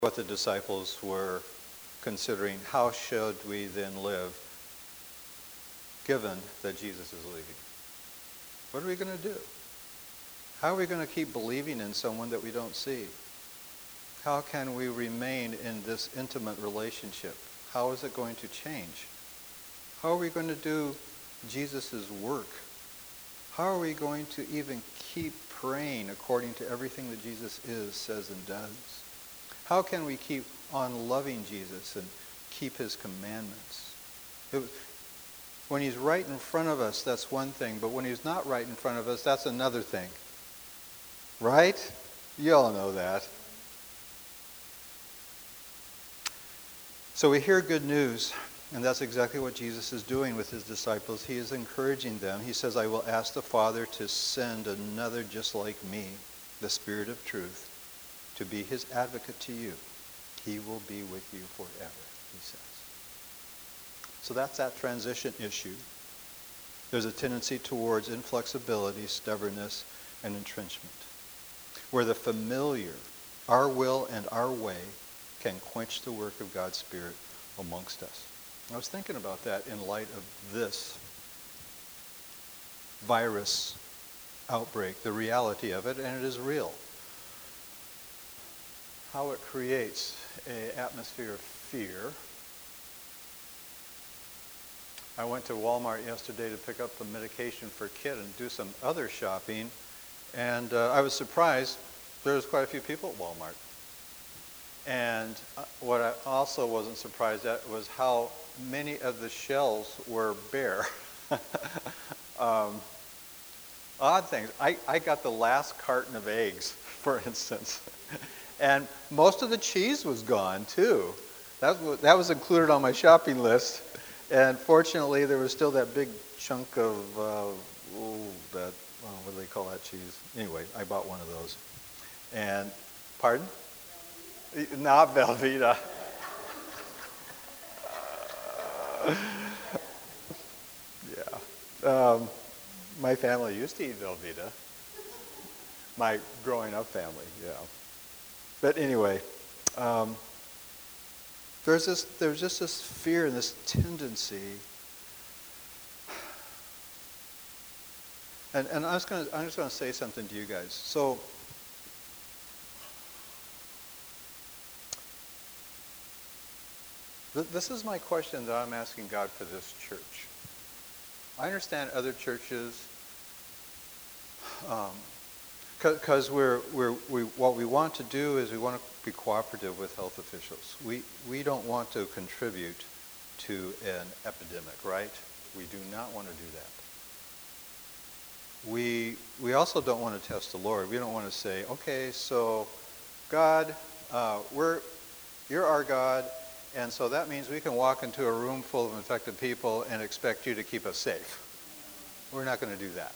what the disciples were considering. How should we then live, given that Jesus is leaving? What are we going to do? How are we going to keep believing in someone that we don't see? How can we remain in this intimate relationship? How is it going to change? How are we going to do Jesus' work? How are we going to even keep praying according to everything that Jesus is, says, and does? How can we keep on loving Jesus and keep his commandments? When he's right in front of us, that's one thing, but when he's not right in front of us, that's another thing. Right? You all know that. So we hear good news, and that's exactly what Jesus is doing with his disciples. He is encouraging them. He says, I will ask the Father to send another just like me, the Spirit of truth, to be his advocate to you. He will be with you forever, he says. So that's that transition issue. There's a tendency towards inflexibility, stubbornness, and entrenchment, where the familiar, our will and our way, can quench the work of God's Spirit amongst us. I was thinking about that in light of this virus outbreak, the reality of it, and it is real. How it creates an atmosphere of fear. I went to Walmart yesterday to pick up the medication for a kid and do some other shopping, and I was surprised there was quite a few people at Walmart. And what I also wasn't surprised at was how many of the shelves were bare. Odd things. I got the last carton of eggs, for instance. And most of the cheese was gone, too. That was included on my shopping list. And fortunately, there was still that big chunk of, what do they call that cheese? Anyway, I bought one of those. And, pardon? Not Velveeta. Yeah. My family used to eat Velveeta. My growing up family, yeah. But anyway, there's just this fear and this tendency. And I'm just going to say something to you guys. So, this is my question that I'm asking God for this church. I understand other churches, because what we want to do is we want to be cooperative with health officials. We don't want to contribute to an epidemic, right? We do not want to do that. We also don't want to test the Lord. We don't want to say, okay, so God, you're our God, and so that means we can walk into a room full of infected people and expect you to keep us safe. We're not going to do that.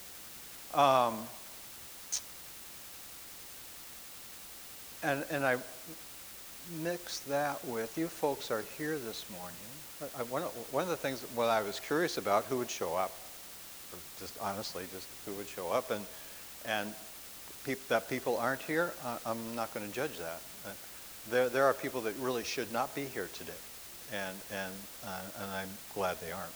And I mix that with, you folks are here this morning. One of the things what I was curious about, who would show up? Just honestly, just who would show up? And that people aren't here, I'm not going to judge that. There are people that really should not be here today, and I'm glad they aren't.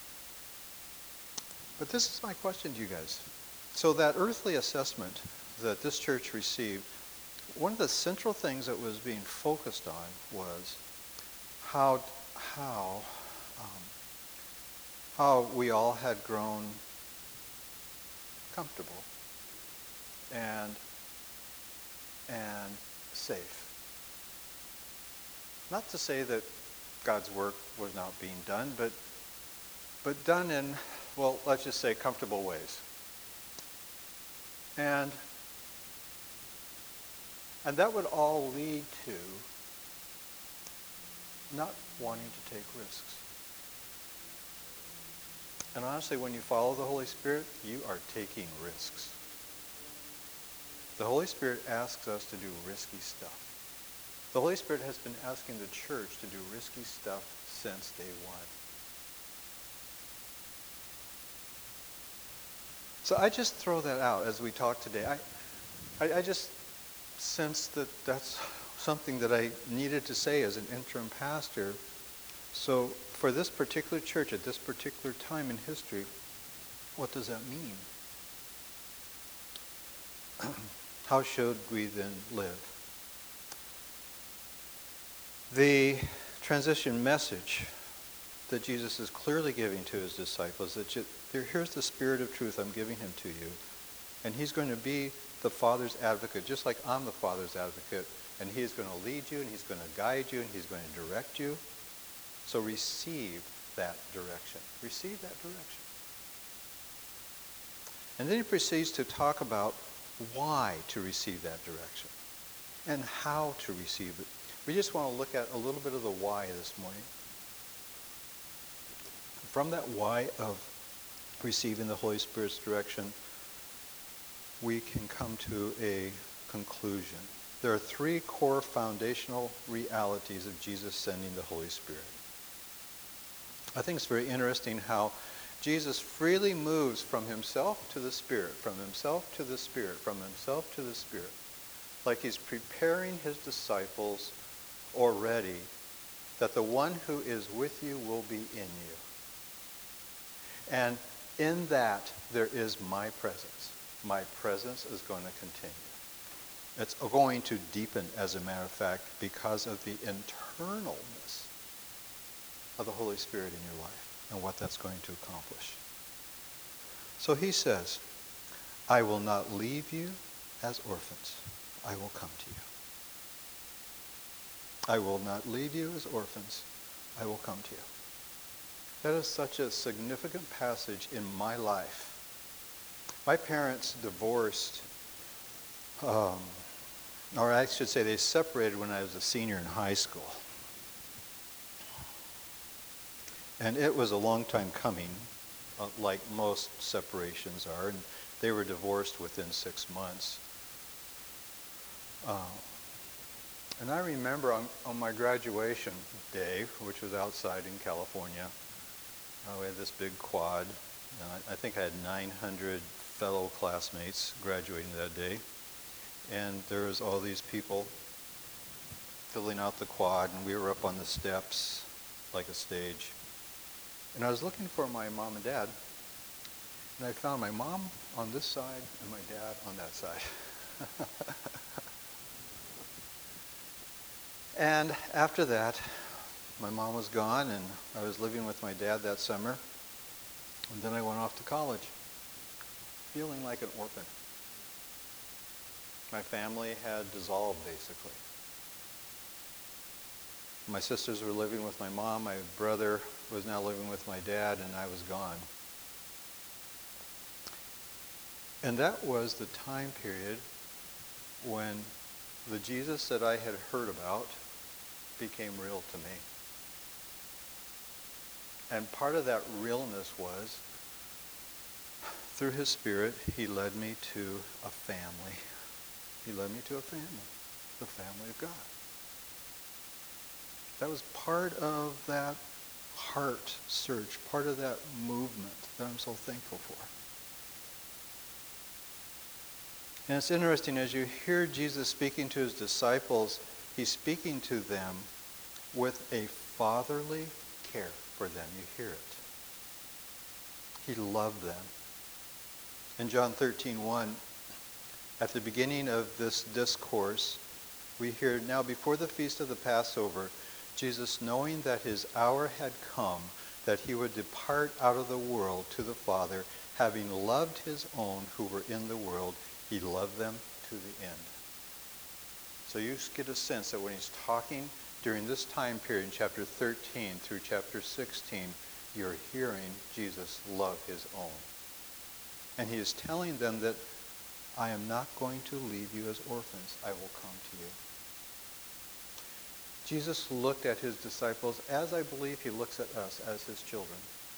But this is my question to you guys. So that earthly assessment that this church received, one of the central things that was being focused on was how we all had grown comfortable and safe. Not to say that God's work was not being done, but done in, well, let's just say comfortable ways. And that would all lead to not wanting to take risks. And honestly, when you follow the Holy Spirit, you are taking risks. The Holy Spirit asks us to do risky stuff. The Holy Spirit has been asking the church to do risky stuff since day one. So I just throw that out as we talk today. I just sense that that's something that I needed to say as an interim pastor. So for this particular church at this particular time in history, what does that mean? How should we then live? The transition message that Jesus is clearly giving to his disciples, that here's the Spirit of truth, I'm giving him to you. And he's going to be the Father's advocate, just like I'm the Father's advocate. And he's going to lead you, and he's going to guide you, and he's going to direct you. So receive that direction. Receive that direction. And then he proceeds to talk about why to receive that direction and how to receive it. We just want to look at a little bit of the why this morning. From that why of receiving the Holy Spirit's direction, we can come to a conclusion. There are three core foundational realities of Jesus sending the Holy Spirit. I think it's very interesting how Jesus freely moves from himself to the Spirit, from himself to the Spirit, from himself to the Spirit. Like he's preparing his disciples already that the one who is with you will be in you. And in that, there is my presence. My presence is going to continue. It's going to deepen, as a matter of fact, because of the internalness of the Holy Spirit in your life and what that's going to accomplish. So he says, I will not leave you as orphans. I will come to you. I will not leave you as orphans. I will come to you. That is such a significant passage in my life. My parents divorced, or I should say they separated when I was a senior in high school. And it was a long time coming, like most separations are, and they were divorced within 6 months. And I remember on my graduation day, which was outside in California, we had this big quad. I think I had 900 fellow classmates graduating that day. And there was all these people filling out the quad, and we were up on the steps like a stage. And I was looking for my mom and dad, and I found my mom on this side and my dad on that side. And after that, my mom was gone, and I was living with my dad that summer. And then I went off to college, feeling like an orphan. My family had dissolved, basically. My sisters were living with my mom. My brother was now living with my dad, and I was gone. And that was the time period when the Jesus that I had heard about became real to me. And part of that realness was, through his Spirit, he led me to a family. He led me to a family, the family of God. That was part of that heart search, part of that movement that I'm so thankful for. And it's interesting, as you hear Jesus speaking to his disciples, he's speaking to them with a fatherly care for them. You hear it. He loved them. In John 13:1, at the beginning of this discourse, we hear, now before the feast of the Passover, Jesus, knowing that his hour had come, that he would depart out of the world to the Father, having loved his own who were in the world, he loved them to the end. So you get a sense that when he's talking during this time period, in chapter 13 through chapter 16, you're hearing Jesus love his own. And he is telling them that I am not going to leave you as orphans. I will come to you. Jesus looked at his disciples as I believe he looks at us as his children.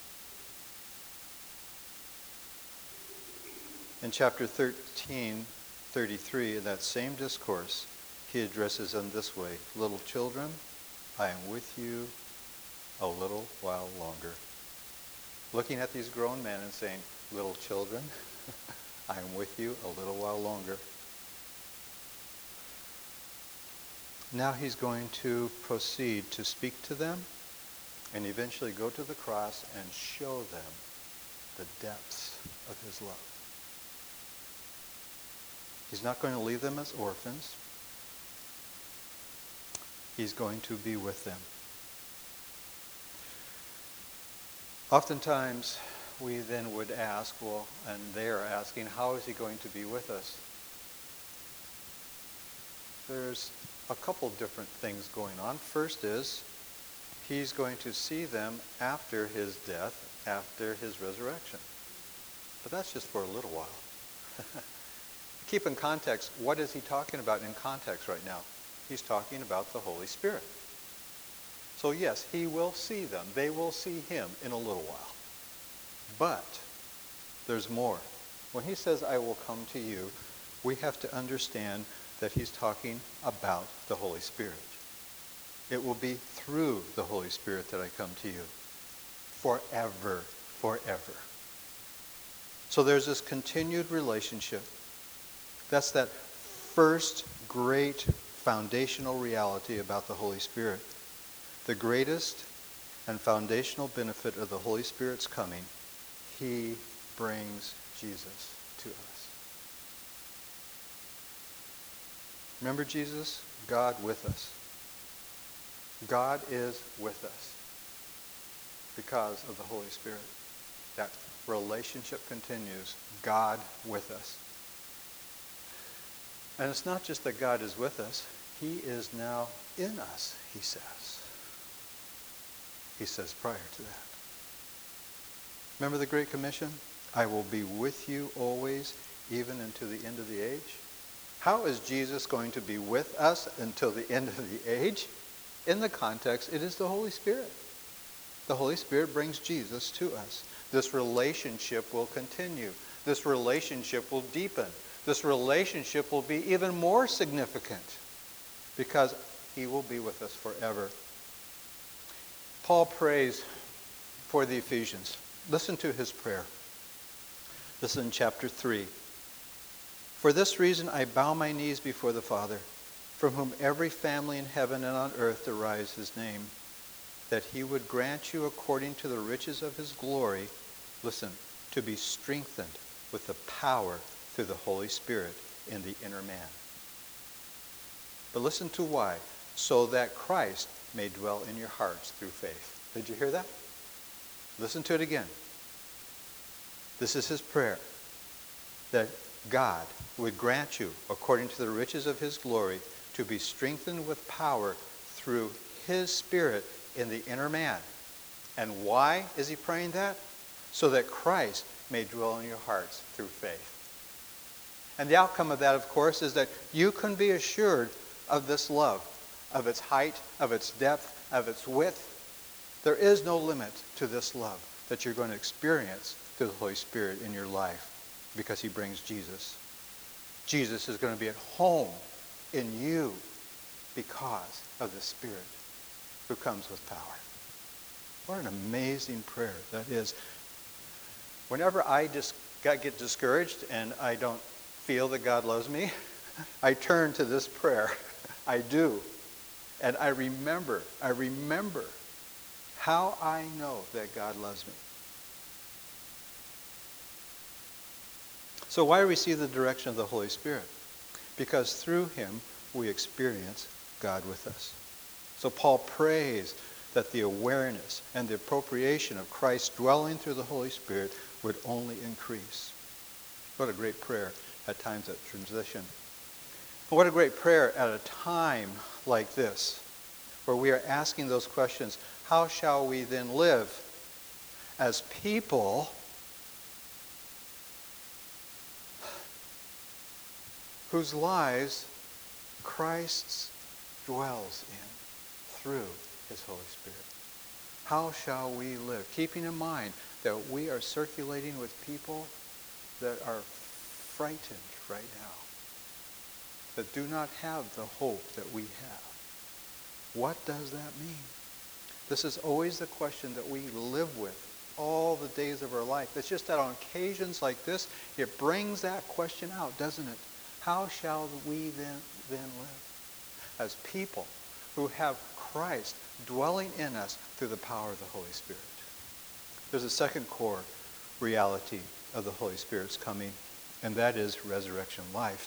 In chapter 13:33, in that same discourse, he addresses them this way, little children, I am with you a little while longer. Looking at these grown men and saying, little children, I am with you a little while longer. Now he's going to proceed to speak to them and eventually go to the cross and show them the depths of his love. He's not going to leave them as orphans. He's going to be with them. Oftentimes, we then would ask, well, and they are asking, how is he going to be with us? There's a couple different things going on. First is, he's going to see them after his death, after his resurrection. But that's just for a little while. Keep in context, what is he talking about in context right now? He's talking about the Holy Spirit. So yes, he will see them. They will see him in a little while. But there's more. When he says, I will come to you, we have to understand that he's talking about the Holy Spirit. It will be through the Holy Spirit that I come to you. Forever, forever. So there's this continued relationship. That's that first great foundational reality about the Holy Spirit. The greatest and foundational benefit of the Holy Spirit's coming, he brings Jesus to us. Remember Jesus? God with us. God is with us because of the Holy Spirit. That relationship continues. God with us. And it's not just that God is with us. He is now in us, he says. He says prior to that. Remember the Great Commission? I will be with you always, even until the end of the age. How is Jesus going to be with us until the end of the age? In the context, it is the Holy Spirit. The Holy Spirit brings Jesus to us. This relationship will continue. This relationship will deepen. This relationship will be even more significant because he will be with us forever. Paul prays for the Ephesians. Listen to his prayer. This is in chapter 3. For this reason I bow my knees before the Father, from whom every family in heaven and on earth derives his name, that he would grant you according to the riches of his glory, listen, to be strengthened with the power through the Holy Spirit in the inner man. But listen to why. So that Christ may dwell in your hearts through faith. Did you hear that? Listen to it again. This is his prayer. That God would grant you, according to the riches of his glory, to be strengthened with power through his Spirit in the inner man. And why is he praying that? So that Christ may dwell in your hearts through faith. And the outcome of that, of course, is that you can be assured of this love, of its height, of its depth, of its width. There is no limit to this love that you're going to experience through the Holy Spirit in your life because he brings Jesus. Jesus is going to be at home in you because of the Spirit who comes with power. What an amazing prayer that is. Whenever I just get discouraged and I don't feel that God loves me, I turn to this prayer. I do. And I remember how I know that God loves me. So why receive the direction of the Holy Spirit? Because through him we experience God with us. So Paul prays that the awareness and the appropriation of Christ dwelling through the Holy Spirit would only increase. What a great prayer at times of transition. What a great prayer at a time like this, where we are asking those questions. How shall we then live as people whose lives Christ dwells in through his Holy Spirit? How shall we live? Keeping in mind that we are circulating with people that are frightened right now, that do not have the hope that we have. What does that mean? This is always the question that we live with all the days of our life. It's just that on occasions like this, it brings that question out, doesn't it? How shall we then live? as people who have Christ dwelling in us through the power of the Holy Spirit. There's a second core reality of the Holy Spirit's coming, and that is resurrection life.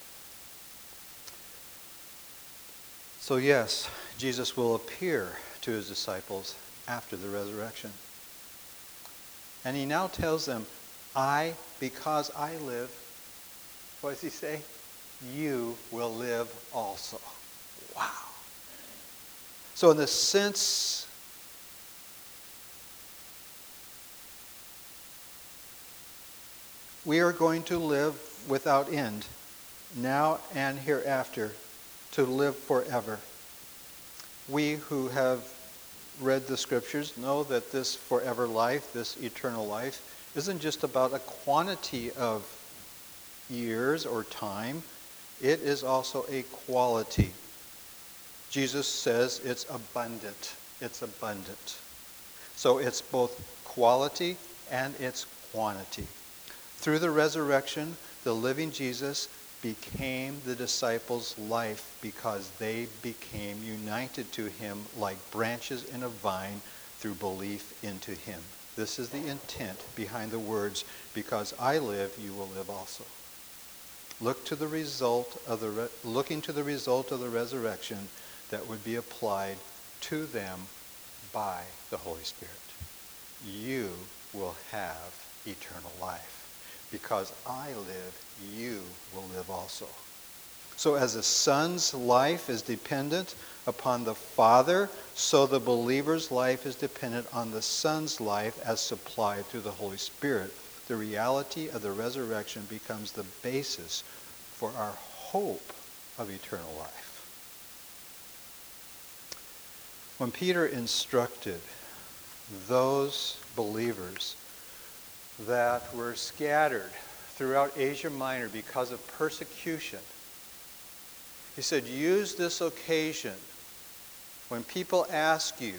So yes, Jesus will appear to his disciples after the resurrection. And he now tells them, because I live, what does he say? You will live also. Wow. So in the sense, we are going to live without end, now and hereafter, to live forever. We who have read the scriptures know that this forever life, this eternal life, isn't just about a quantity of years or time. It is also a quality. Jesus says it's abundant. It's abundant. So it's both quality and it's quantity. Through the resurrection, the living Jesus became the disciples' life because they became united to him like branches in a vine through belief into him. This is the intent behind the words, because I live, you will live also. Looking to the result of the resurrection that would be applied to them by the Holy Spirit. You will have eternal life. Because I live, you will live also. So as the Son's life is dependent upon the Father, so the believer's life is dependent on the Son's life as supplied through the Holy Spirit. The reality of the resurrection becomes the basis for our hope of eternal life. When Peter instructed those believers that were scattered throughout Asia Minor because of persecution, he said, use this occasion when people ask you,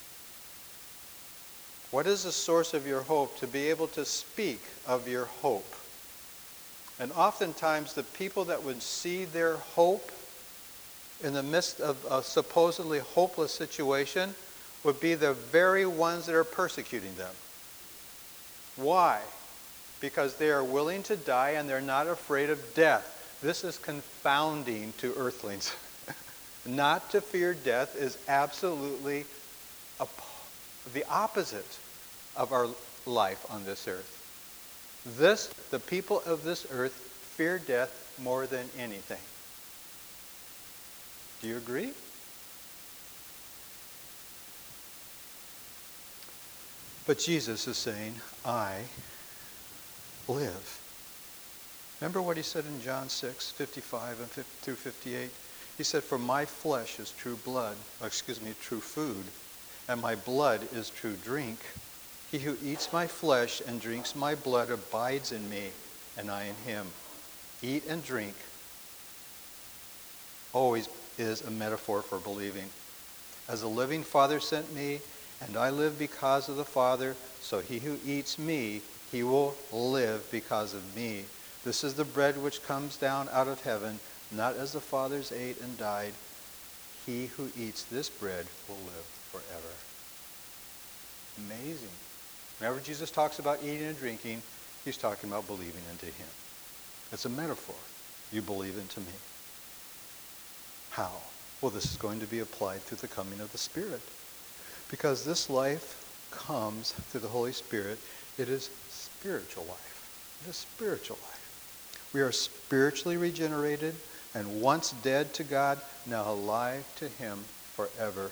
what is the source of your hope, to be able to speak of your hope. And oftentimes the people that would see their hope in the midst of a supposedly hopeless situation would be the very ones that are persecuting them. Why? Because they are willing to die and they're not afraid of death. This is confounding to earthlings. Not to fear death is absolutely the opposite of our life on this earth. The people of this earth fear death more than anything. Do you agree? But Jesus is saying, I live. Remember what he said in John 6:55 and through 58? He said, for my flesh is true food, and my blood is true drink. He who eats my flesh and drinks my blood abides in me, and I in him. Eat and drink always is a metaphor for believing. As the living Father sent me, and I live because of the Father, so he who eats me, he will live because of me. This is the bread which comes down out of heaven, not as the fathers ate and died. He who eats this bread will live forever. Amazing. Whenever Jesus talks about eating and drinking, he's talking about believing into him. It's a metaphor. You believe into me. How? Well, this is going to be applied through the coming of the Spirit. Because this life comes through the Holy Spirit. It is spiritual life. It is spiritual life. We are spiritually regenerated and once dead to God, now alive to him forever.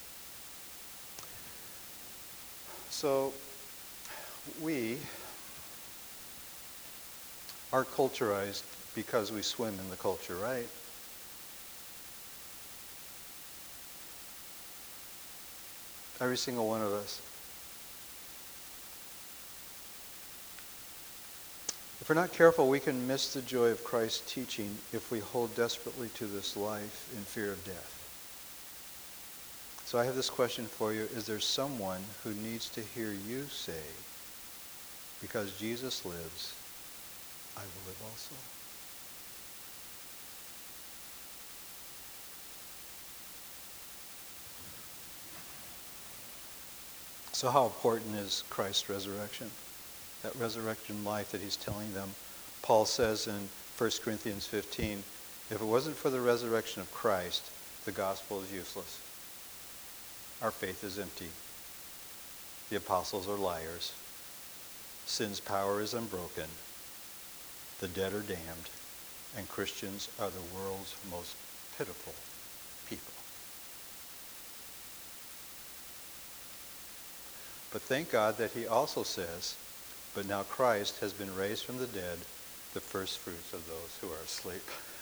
So we are culturized because we swim in the culture, right? Every single one of us. If we're not careful, we can miss the joy of Christ's teaching if we hold desperately to this life in fear of death. So I have this question for you. Is there someone who needs to hear you say, because Jesus lives, I will live also? So how important is Christ's resurrection? That resurrection life that he's telling them. Paul says in 1 Corinthians 15, if it wasn't for the resurrection of Christ, the gospel is useless. Our faith is empty. The apostles are liars. Sin's power is unbroken. The dead are damned. And Christians are the world's most pitiful people. But thank God that he also says, but now Christ has been raised from the dead, the first fruits of those who are asleep.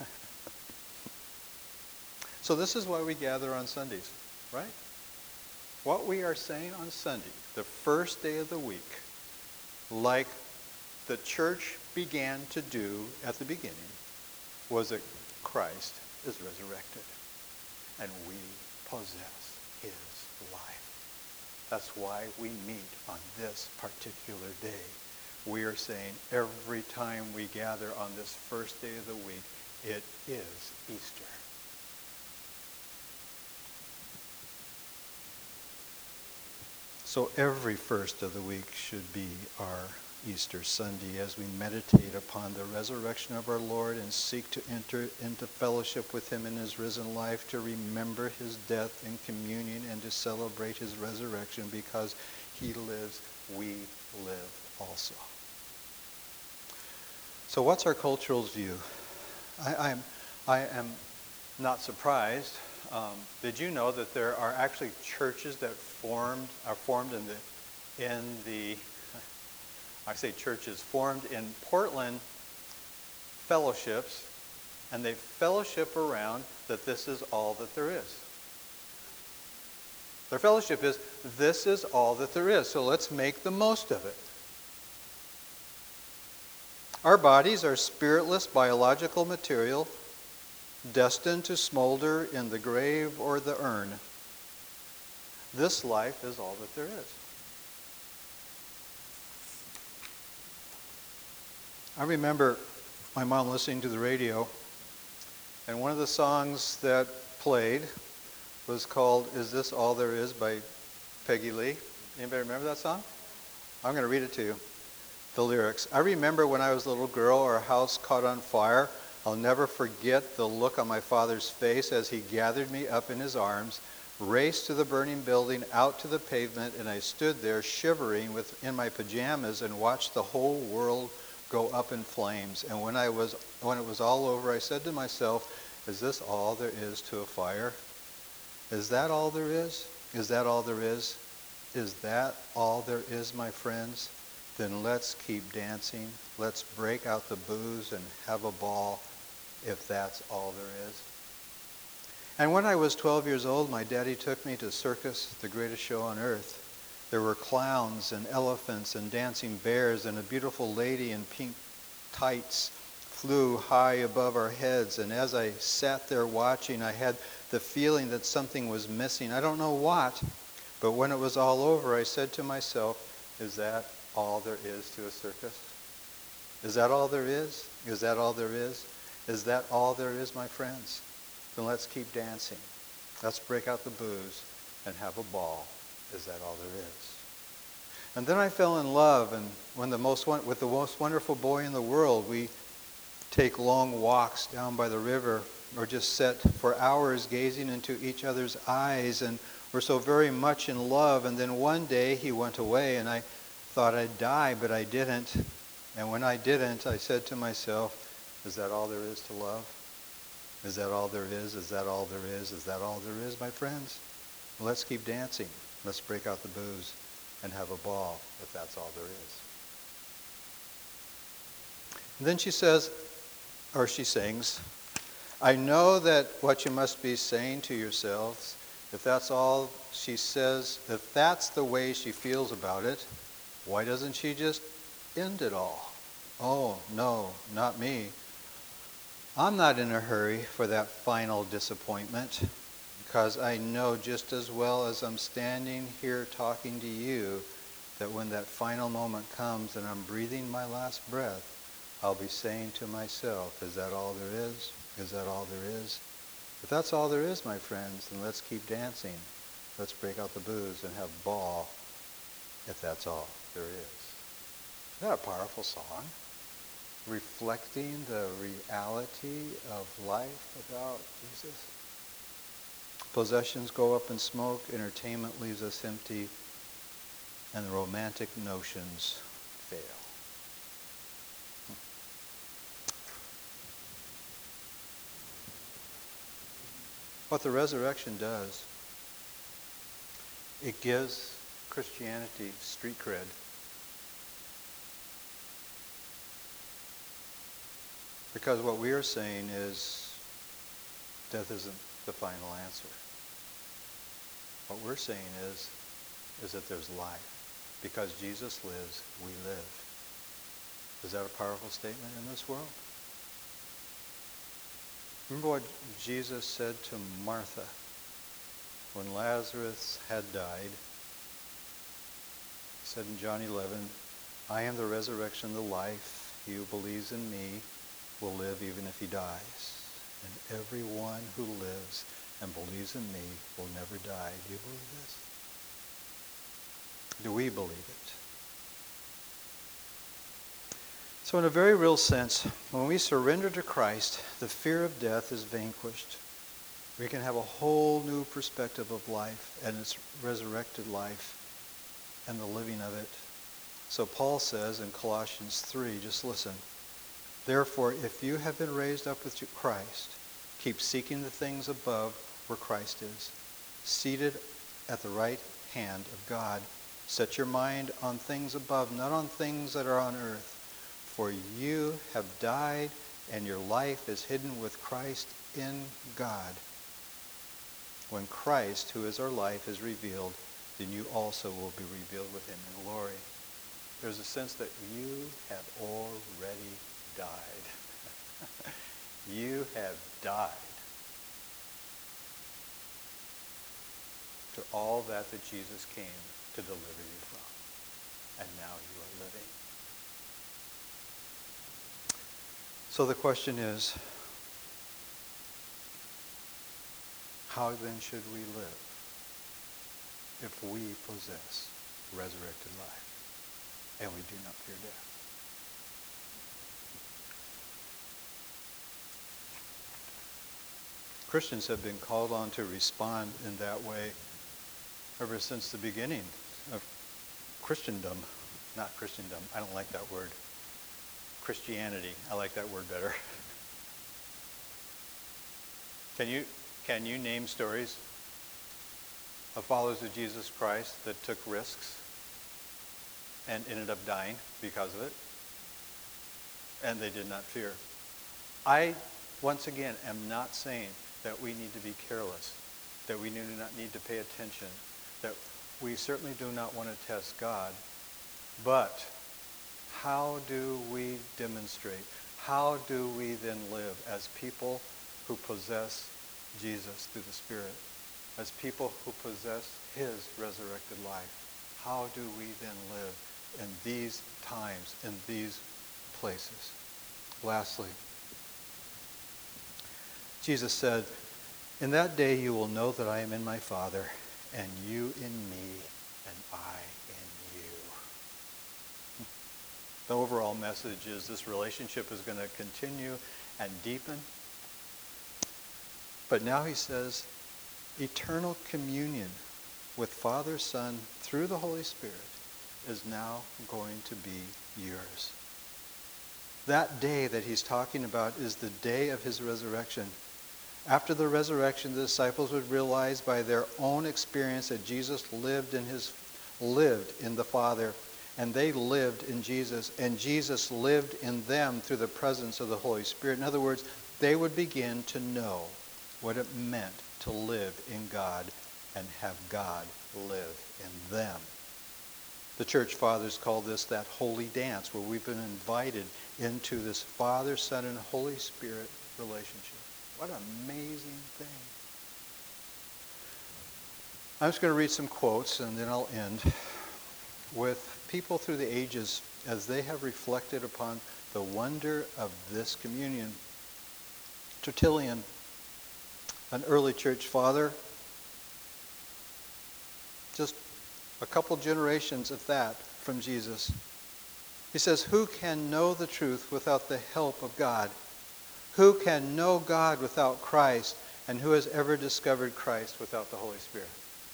So this is why we gather on Sundays, right? What we are saying on Sunday, the first day of the week, like the church began to do at the beginning, was that Christ is resurrected and we possess his life. That's why we meet on this particular day. We are saying every time we gather on this first day of the week, it is Easter. So every first of the week should be our Easter Sunday as we meditate upon the resurrection of our Lord and seek to enter into fellowship with him in his risen life, to remember his death in communion and to celebrate his resurrection. Because he lives, we live also. So what's our cultural view? I am not surprised. Did you know that there are actually churches that are formed in the I say churches formed in Portland fellowships, and they fellowship around that this is all that there is. Their fellowship is, this is all that there is, so let's make the most of it. Our bodies are spiritless biological material destined to smolder in the grave or the urn. This life is all that there is. I remember my mom listening to the radio, and one of the songs that played was called Is This All There Is by Peggy Lee. Anybody remember that song? I'm going to read it to you. The lyrics. I remember when I was a little girl, our house caught on fire. I'll never forget the look on my father's face as he gathered me up in his arms, raced to the burning building, out to the pavement, and I stood there shivering in my pajamas and watched the whole world go up in flames. And when it was all over, I said to myself, is this all there is to a fire? Is that all there is? Is that all there is? Is that all there is, my friends? Then let's keep dancing. Let's break out the booze and have a ball, if that's all there is. And when I was 12 years old, my daddy took me to circus, the greatest show on earth. There were clowns and elephants and dancing bears, and a beautiful lady in pink tights flew high above our heads. And as I sat there watching, I had the feeling that something was missing. I don't know what, but when it was all over, I said to myself, is that all there is to a circus? Is that all there is? Is that all there is? Is that all there is, my friends? Then let's keep dancing. Let's break out the booze and have a ball. Is that all there is? And then I fell in love, and with the most wonderful boy in the world, we take long walks down by the river or just sit for hours gazing into each other's eyes, and we're so very much in love. And then one day he went away, and I thought I'd die, but I didn't. And when I didn't, I said to myself, is that all there is to love? Is that all there is? Is that all there is? Is that all there is, my friends? Well, let's keep dancing. Let's break out the booze and have a ball, if that's all there is. And then she says, or she sings, I know that what you must be saying to yourselves, if that's all she says, if that's the way she feels about it, why doesn't she just end it all? Oh, no, not me. I'm not in a hurry for that final disappointment, because I know just as well as I'm standing here talking to you that when that final moment comes and I'm breathing my last breath, I'll be saying to myself, is that all there is? Is that all there is? If that's all there is, my friends, then let's keep dancing. Let's break out the booze and have a ball, if that's all there is. Isn't that a powerful song? Reflecting the reality of life without Jesus. Possessions go up in smoke, entertainment leaves us empty, and the romantic notions fail. What the resurrection does, it gives Christianity street cred. Because what we are saying is death isn't the final answer. What we're saying is that there's life. Because Jesus lives, we live. Is that a powerful statement in this world? Remember what Jesus said to Martha when Lazarus had died. He said in John 11, I am the resurrection and the life. He who believes in me will live even if he dies. And everyone who lives and believes in me will never die. Do you believe this? Do we believe it? So in a very real sense, when we surrender to Christ, the fear of death is vanquished. We can have a whole new perspective of life and its resurrected life and the living of it. So Paul says in Colossians 3, just listen, therefore, if you have been raised up with Christ, keep seeking the things above where Christ is, seated at the right hand of God. Set your mind on things above, not on things that are on earth. For you have died, and your life is hidden with Christ in God. When Christ, who is our life, is revealed, then you also will be revealed with him in glory. There's a sense that you have already died. You have died to all that Jesus came to deliver you from. And now you are living. So the question is, how then should we live if we possess resurrected life and we do not fear death? Christians have been called on to respond in that way ever since the beginning of Christendom. Not Christendom, I don't like that word. Christianity, I like that word better. Can you name stories of followers of Jesus Christ that took risks and ended up dying because of it? And they did not fear. I, once again, am not saying that we need to be careless, that we do not need to pay attention, that we certainly do not want to test God, but how do we demonstrate? How do we then live as people who possess Jesus through the Spirit? As people who possess his resurrected life? How do we then live in these times, in these places? Lastly, Jesus said, in that day you will know that I am in my Father, and you in me, and I in you. The overall message is this relationship is going to continue and deepen. But now he says, eternal communion with Father, Son, through the Holy Spirit is now going to be yours. That day that he's talking about is the day of his resurrection. After the resurrection, the disciples would realize by their own experience that Jesus lived in the Father, and they lived in Jesus, and Jesus lived in them through the presence of the Holy Spirit. In other words, they would begin to know what it meant to live in God and have God live in them. The church fathers call this that holy dance, where we've been invited into this Father, Son, and Holy Spirit relationship. What an amazing thing. I'm just going to read some quotes and then I'll end with people through the ages as they have reflected upon the wonder of this communion. Tertullian, an early church father, just a couple generations of that from Jesus. He says, who can know the truth without the help of God? Who can know God without Christ? And who has ever discovered Christ without the Holy Spirit?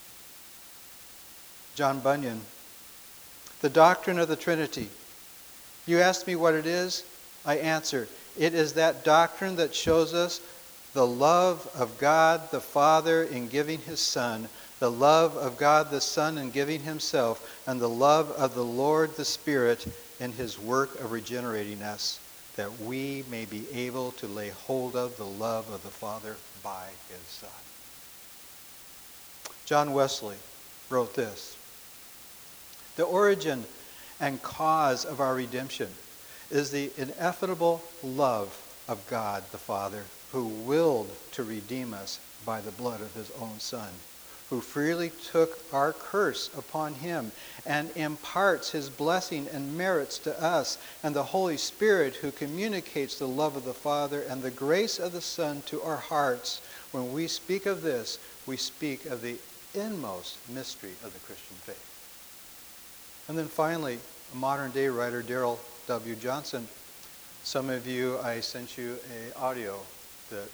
John Bunyan, the doctrine of the Trinity. You ask me what it is, I answer, it is that doctrine that shows us the love of God the Father in giving his Son, the love of God the Son in giving himself, and the love of the Lord the Spirit in his work of regenerating us, that we may be able to lay hold of the love of the Father by his Son. John Wesley wrote this: the origin and cause of our redemption is the ineffable love of God the Father, who willed to redeem us by the blood of his own Son, who freely took our curse upon him and imparts his blessing and merits to us, and the Holy Spirit, who communicates the love of the Father and the grace of the Son to our hearts. When we speak of this, we speak of the inmost mystery of the Christian faith. And then finally, a modern-day writer, Darrell W. Johnson. Some of you, I sent you an audio that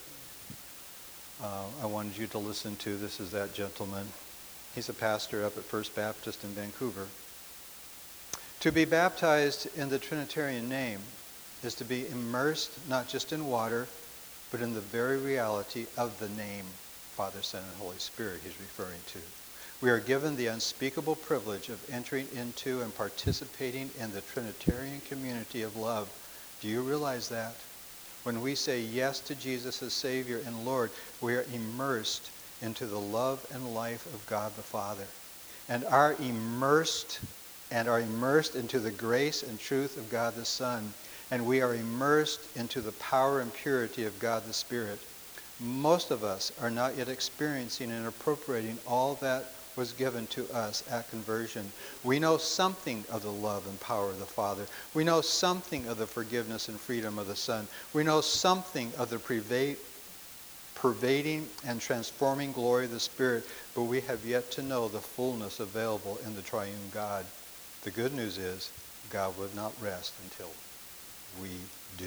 I wanted you to listen to. This is that gentleman. He's a pastor up at First Baptist in Vancouver. To be baptized in the Trinitarian name is to be immersed not just in water, but in the very reality of the name Father, Son, and Holy Spirit he's referring to. We are given the unspeakable privilege of entering into and participating in the Trinitarian community of love. Do you realize that? When we say yes to Jesus as Savior and Lord, we are immersed into the love and life of God the Father, and are immersed into the grace and truth of God the Son, and we are immersed into the power and purity of God the Spirit. Most of us are not yet experiencing and appropriating all that was given to us at conversion. We know something of the love and power of the Father. We know something of the forgiveness and freedom of the Son. We know something of the pervading and transforming glory of the Spirit, but we have yet to know the fullness available in the triune God. The good news is God would not rest until we do.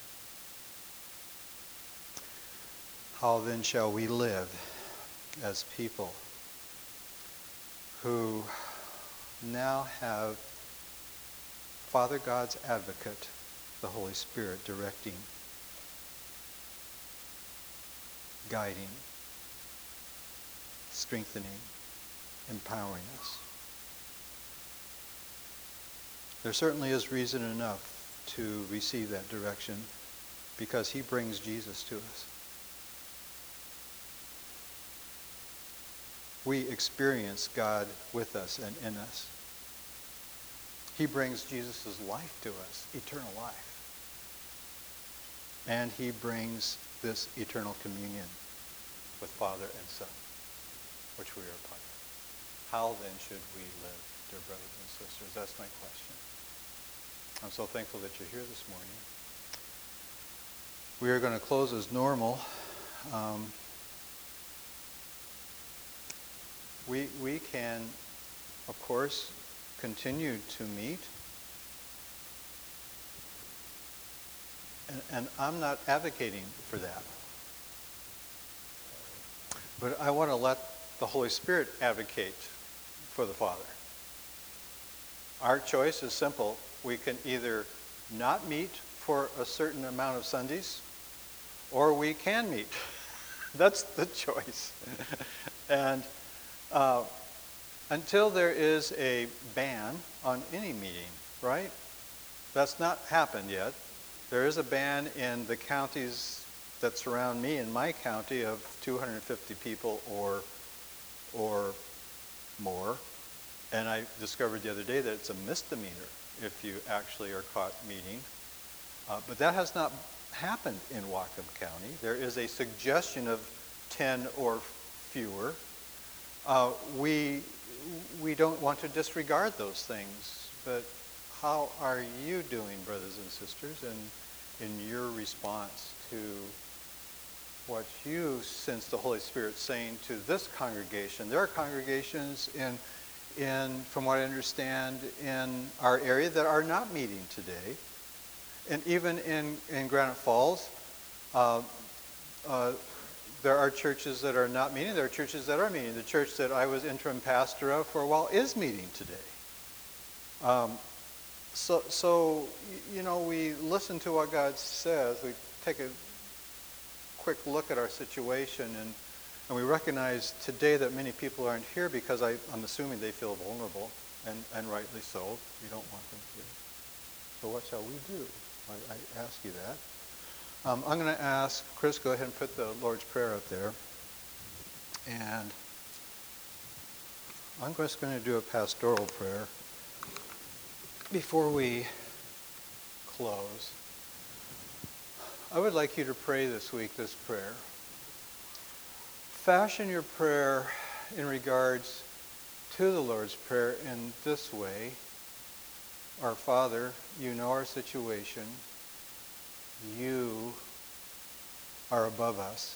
How then shall we live as people who now have Father God's advocate, the Holy Spirit, directing, guiding, strengthening, empowering us? There certainly is reason enough to receive that direction, because he brings Jesus to us. We experience God with us and in us. He brings Jesus' life to us, eternal life. And he brings this eternal communion with Father and Son, which we are a part of. How then should we live, dear brothers and sisters? That's my question. I'm so thankful that you're here this morning. We are going to close as normal. We can, of course, continue to meet. And I'm not advocating for that. But I want to let the Holy Spirit advocate for the Father. Our choice is simple. We can either not meet for a certain amount of Sundays, or we can meet. That's the choice. And until there is a ban on any meeting, right? That's not happened yet. There is a ban in the counties that surround me, in my county, of 250 people or more. And I discovered the other day that it's a misdemeanor if you actually are caught meeting. But that has not happened in Whatcom County. There is a suggestion of 10 or fewer. We don't want to disregard those things, but how are you doing, brothers and sisters, in your response to what you sense the Holy Spirit saying to this congregation? There are congregations from what I understand, in our area that are not meeting today. And even in Granite Falls, there are churches that are not meeting. There are churches that are meeting. The church that I was interim pastor of for a while is meeting today. So, we listen to what God says. We take a quick look at our situation, and we recognize today that many people aren't here because I'm assuming they feel vulnerable, and rightly so. We don't want them to. So what shall we do? I ask you that. I'm going to ask Chris, go ahead and put the Lord's Prayer up there. And I'm just going to do a pastoral prayer before we close. I would like you to pray this week this prayer. Fashion your prayer in regards to the Lord's Prayer in this way. Our Father, you know our situation. You are above us.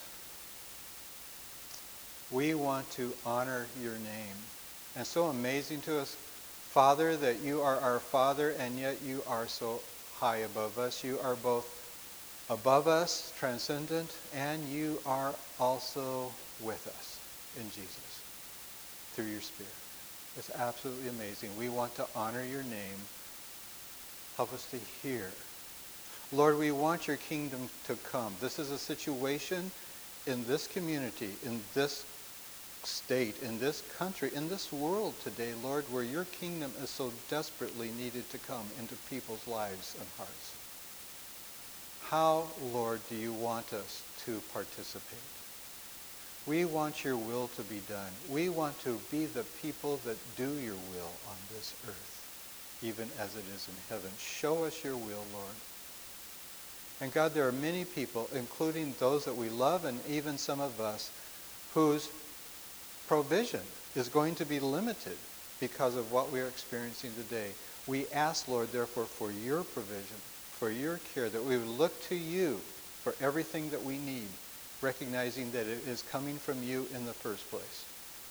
We want to honor your name. And so amazing to us, Father, that you are our Father, and yet you are so high above us. You are both above us, transcendent, and you are also with us in Jesus through your Spirit. It's absolutely amazing. We want to honor your name. Help us to hear. Lord, we want your kingdom to come. This is a situation in this community, in this state, in this country, in this world today, Lord, where your kingdom is so desperately needed to come into people's lives and hearts. How, Lord, do you want us to participate? We want your will to be done. We want to be the people that do your will on this earth, even as it is in heaven. Show us your will, Lord. And God, there are many people, including those that we love and even some of us, whose provision is going to be limited because of what we are experiencing today. We ask, Lord, therefore, for your provision, for your care, that we would look to you for everything that we need, recognizing that it is coming from you in the first place.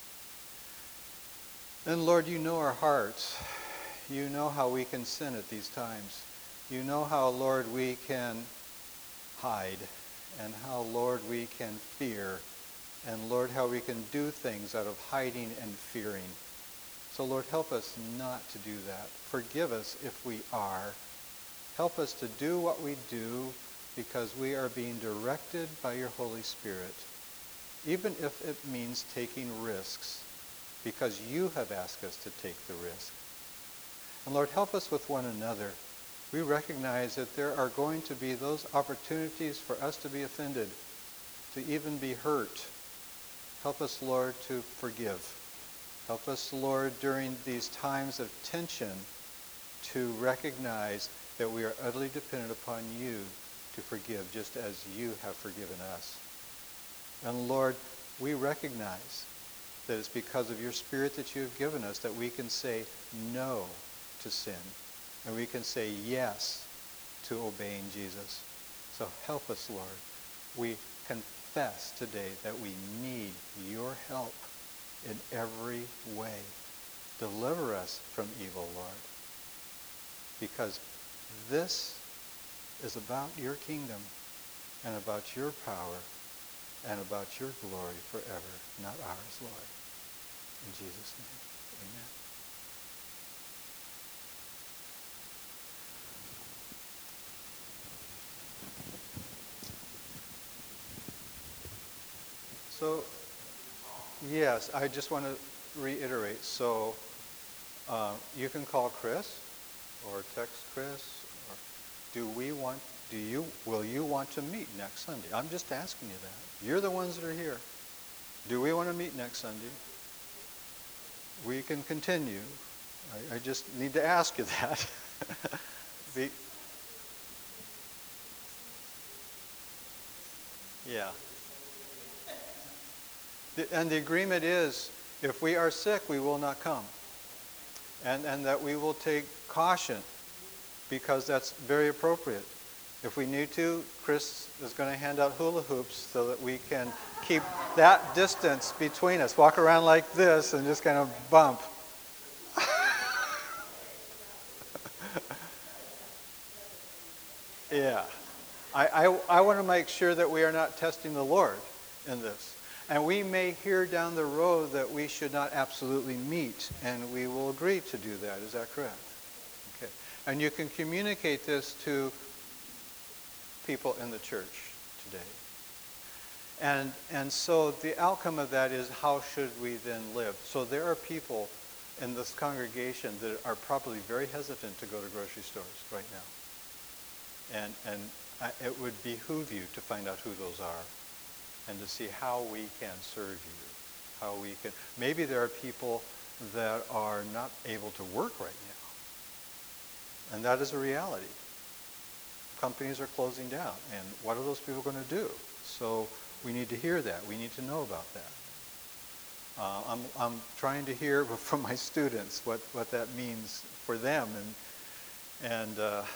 And Lord, you know our hearts. You know how we can sin at these times. You know how, Lord, we can hide, and how, Lord, we can fear, and Lord, how we can do things out of hiding and fearing. So Lord, help us not to do that. Forgive us if we are. Help us to do what we do because we are being directed by your Holy Spirit, even if it means taking risks, because you have asked us to take the risk. And Lord, help us with one another. We recognize that there are going to be those opportunities for us to be offended, to even be hurt. Help us, Lord, to forgive. Help us, Lord, during these times of tension to recognize that we are utterly dependent upon you to forgive, just as you have forgiven us. And Lord, we recognize that it's because of your Spirit that you have given us that we can say no to sin. And we can say yes to obeying Jesus. So help us, Lord. We confess today that we need your help in every way. Deliver us from evil, Lord. Because this is about your kingdom and about your power and about your glory forever, not ours, Lord. In Jesus' name, amen. So, yes, I just want to reiterate. So, you can call Chris or text Chris. Or will you want to meet next Sunday? I'm just asking you that. You're the ones that are here. Do we want to meet next Sunday? We can continue. I just need to ask you that. Yeah. And the agreement is, if we are sick, we will not come. And that we will take caution, because that's very appropriate. If we need to, Chris is going to hand out hula hoops so that we can keep that distance between us. Walk around like this and just kind of bump. Yeah. I want to make sure that we are not testing the Lord in this. And we may hear down the road that we should not absolutely meet, and we will agree to do that. Is that correct? Okay. And you can communicate this to people in the church today. And so the outcome of that is, how should we then live? So there are people in this congregation that are probably very hesitant to go to grocery stores right now. And it would behoove you to find out who those are and to see how we can serve you. How we can. Maybe there are people that are not able to work right now. And that is a reality. Companies are closing down. And what are those people going to do? So we need to hear that. We need to know about that. I'm trying to hear from my students what that means for them. And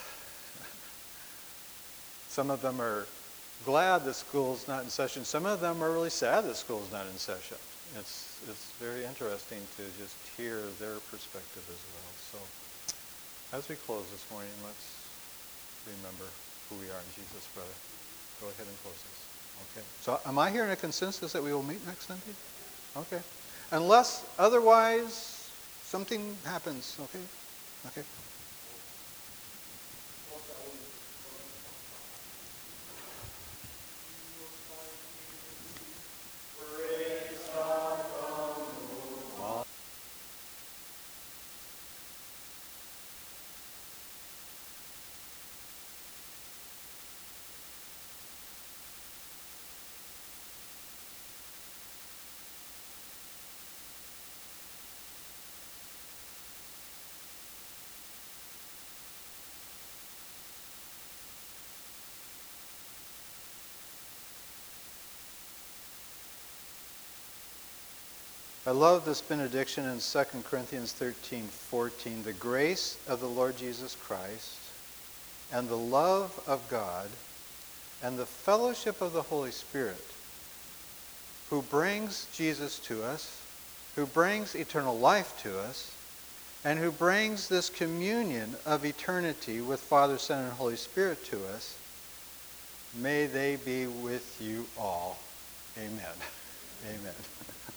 some of them are glad that school's not in session. Some of them are really sad that school's not in session. It's very interesting to just hear their perspective as well. So as we close this morning, let's remember who we are in Jesus, brother. Go ahead and close this. Okay. So am I hearing a consensus that we will meet next Sunday? Okay. Unless otherwise something happens. Okay. Okay. I love this benediction in 2 Corinthians 13:14. The grace of the Lord Jesus Christ and the love of God and the fellowship of the Holy Spirit, who brings Jesus to us, who brings eternal life to us, and who brings this communion of eternity with Father, Son, and Holy Spirit to us, may they be with you all. Amen. Amen.